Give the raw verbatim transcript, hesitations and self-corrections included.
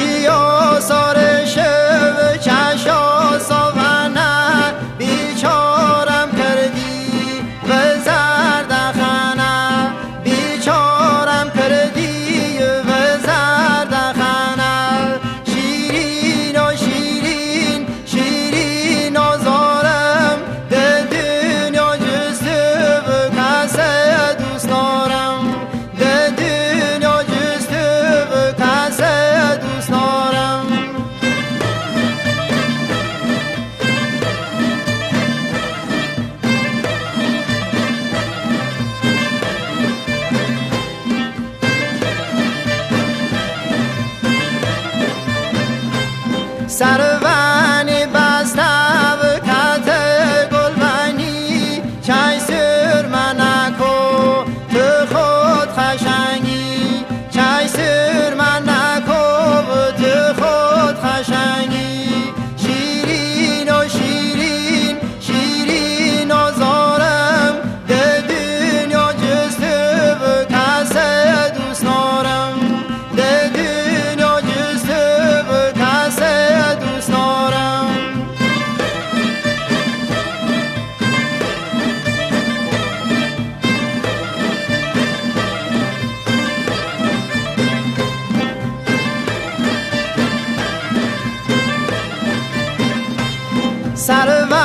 بیا سار شب چشا ساونه بیچارم کردی و زردخانه بیچارم کردی و زردخانه شیرین و شیرین شیرین آزارم ده دنیا جست و کسه دوست دارم ده دنیا جست و کسه دوست دارم سرونی بسته و کت گلبنی چای سر منکو تو خود خشنگی چای سر منکو تو خود خشنگی شیرین و شیرین شیرین آزارم ده دنیا جست و کسه دوست دارم ده دنیا جست و کسه دوست دارم سر